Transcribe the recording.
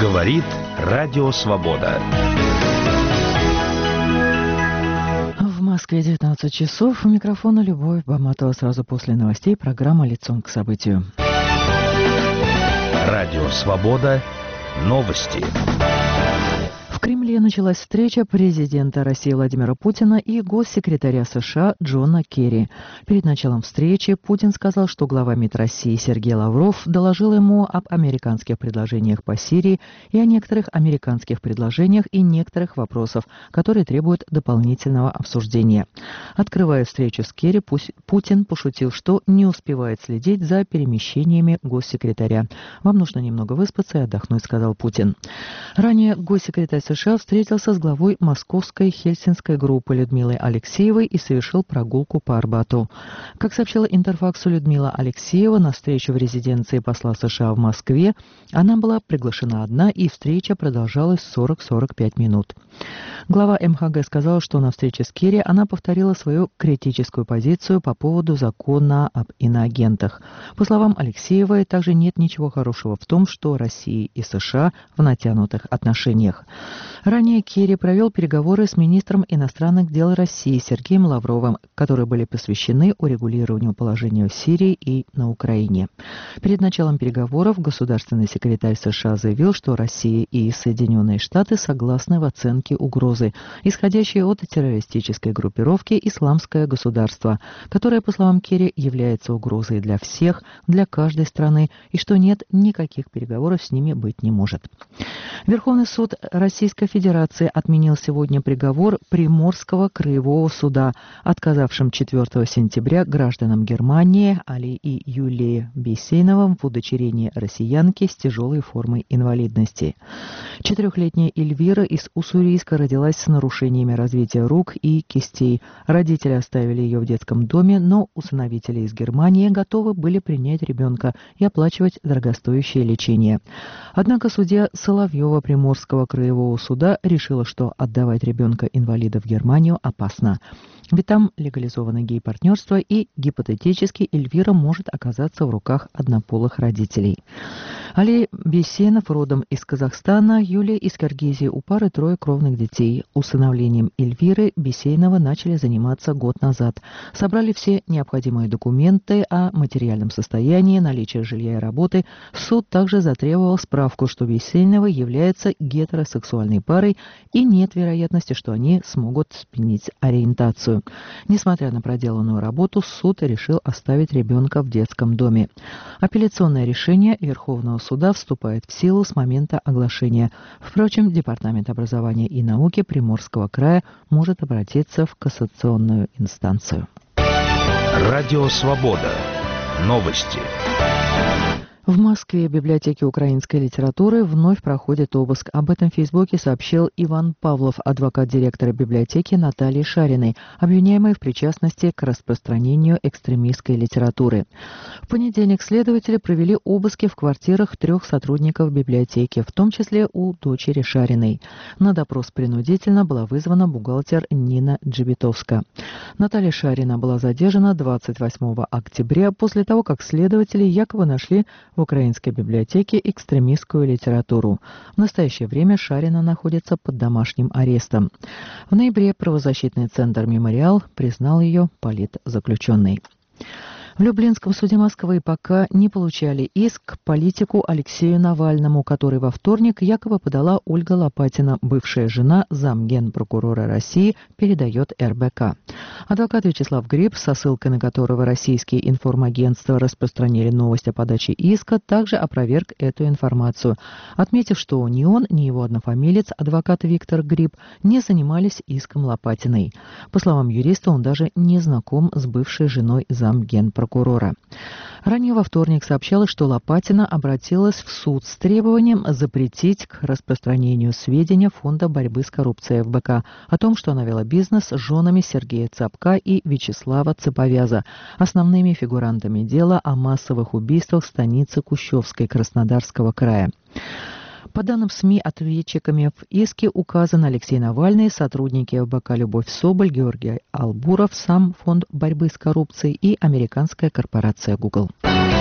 Говорит Радио Свобода. В Москве 19 часов. У микрофона Любовь Баматова. Сразу после новостей программа «Лицом к событию». Радио Свобода. Новости. В Кремле началась встреча президента России Владимира Путина и госсекретаря США Джона Керри. Перед началом встречи Путин сказал, что глава МИД России Сергей Лавров доложил ему об американских предложениях по Сирии и о некоторых американских предложениях и некоторых вопросах, которые требуют дополнительного обсуждения. Открывая встречу с Керри, Путин пошутил, что не успевает следить за перемещениями госсекретаря. «Вам нужно немного выспаться и отдохнуть», — сказал Путин. Ранее госсекретарь США встретился с главой московской хельсинской группы Людмилой Алексеевой и совершил прогулку по Арбату. Как сообщила Интерфаксу Людмила Алексеева, на встречу в резиденции посла США в Москве она была приглашена одна, и встреча продолжалась 40-45 минут. Глава МХГ сказала, что на встрече с Керри она повторила свою критическую позицию по поводу закона об иноагентах. По словам Алексеевой, также нет ничего хорошего в том, что Россия и США в натянутых отношениях. Ранее Керри провел переговоры с министром иностранных дел России Сергеем Лавровым, которые были посвящены урегулированию положения в Сирии и на Украине. Перед началом переговоров государственный секретарь США заявил, что Россия и Соединенные Штаты согласны в оценке угрозы, исходящей от террористической группировки «Исламское государство», которое, по словам Керри, является угрозой для всех, для каждой страны, и что нет никаких переговоров с ними быть не может. Верховный суд Российской Федерации отменил сегодня приговор Приморского краевого суда, отказавшим 4 сентября гражданам Германии Али и Юлии Бейсейновым в удочерении россиянки с тяжелой формой инвалидности. 4-летняя Эльвира из Уссурийска родилась с нарушениями развития рук и кистей. Родители оставили ее в детском доме, но усыновители из Германии готовы были принять ребенка и оплачивать дорогостоящее лечение. Однако судья Соловьева Приморского краевого суда решила, что отдавать ребенка-инвалида в Германию опасно. Ведь там легализовано гей-партнерство, и гипотетически Эльвира может оказаться в руках однополых родителей. Али Бейсенов родом из Казахстана, Юлия из Киргизии. У пары 3 кровных детей. Усыновлением Эльвиры Бейсенова начали заниматься год назад. Собрали все необходимые документы о материальном состоянии, наличии жилья и работы. Суд также затребовал справку, что Бейсенова является гетеросексуальной парой и нет вероятности, что они смогут сменить ориентацию. Несмотря на проделанную работу, суд решил оставить ребенка в детском доме. Апелляционное решение Верховного суда вступает в силу с момента оглашения. Впрочем, Департамент образования и науки Приморского края может обратиться в кассационную инстанцию. Радио Свобода. Новости. В Москве библиотеки украинской литературы вновь проходит обыск. Об этом в Фейсбуке сообщил Иван Павлов, адвокат директора библиотеки Натальи Шариной, обвиняемой в причастности к распространению экстремистской литературы. В понедельник следователи провели обыски в квартирах 3 сотрудников библиотеки, в том числе у дочери Шариной. На допрос принудительно была вызвана бухгалтер Нина Джибитовска. Наталья Шарина была задержана 28 октября после того, как следователи якобы нашли в украинской библиотеке экстремистскую литературу. В настоящее время Шарина находится под домашним арестом. В ноябре правозащитный центр «Мемориал» признал ее политзаключенной. В Люблинском суде Москвы пока не получали иск к политику Алексею Навальному, который во вторник якобы подала Ольга Лопатина, бывшая жена замгенпрокурора России, передает РБК. Адвокат Вячеслав Гриб, со ссылкой на которого российские информагентства распространили новость о подаче иска, также опроверг эту информацию, отметив, что ни он, ни его однофамилец, адвокат Виктор Гриб, не занимались иском Лопатиной. По словам юриста, он даже не знаком с бывшей женой замгенпрокурора. Ранее во вторник сообщалось, что Лопатина обратилась в суд с требованием запретить к распространению сведения Фонда борьбы с коррупцией ФБК о том, что она вела бизнес с женами Сергея Цапка и Вячеслава Цыповяза, основными фигурантами дела о массовых убийствах в станице Кущевской Краснодарского края. По данным СМИ, ответчиками в иске указан Алексей Навальный, сотрудники ФБК Любовь Соболь, Георгий Албуров, сам Фонд борьбы с коррупцией и американская корпорация Google.